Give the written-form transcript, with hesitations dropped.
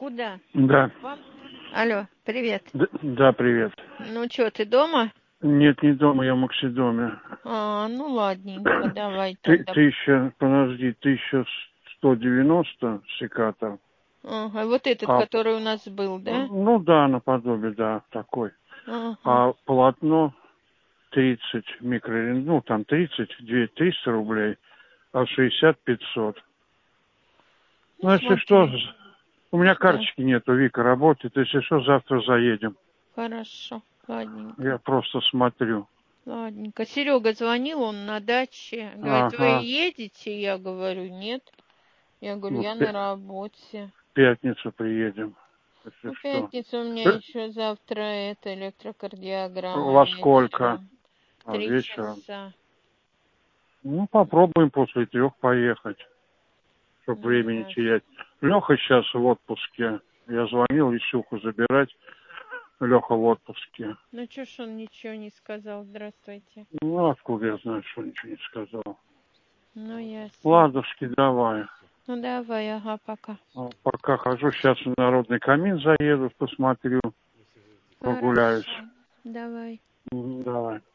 Куда? Да. Вам? Алло, привет. Да, привет. Ну что, ты дома? Нет, не дома, я в Максидоме. Ну ладненько, давай Ты, тогда. подожди, 1190 секатор. Ага, вот этот, который у нас был, да? Ну да, наподобие, да, такой. Ага. А полотно 30 микрорентген, ну там 30, 300 рублей, а 60 500. Ну, Ну, если что, смотри. у меня Да, карточки нету, Вика работает, если что, завтра заедем. хорошо, ладненько. Я просто смотрю. Ладненько. Серега звонил, он на даче. Говорит, вы Ага. едете? Я говорю, нет. Я говорю, Ну, я на работе. в пятницу приедем, если В что. пятницу у меня еще завтра это электрокардиограмма Во сколько? вечером. В 3 Вечером. часа. Ну, попробуем после 3 поехать, чтобы Ну, времени ясно. терять. Леха сейчас в отпуске. Я звонил Ищуху забирать. Леха в отпуске. Ну, чё ж он ничего не сказал? Здравствуйте. Ну, откуда я знаю, что ничего не сказал. Ну, ясно. Ладушки, давай. Ну, давай, ага, пока. Пока хожу, сейчас в Народный камин заеду, посмотрю, прогуляюсь. Хорошо. Давай. Давай.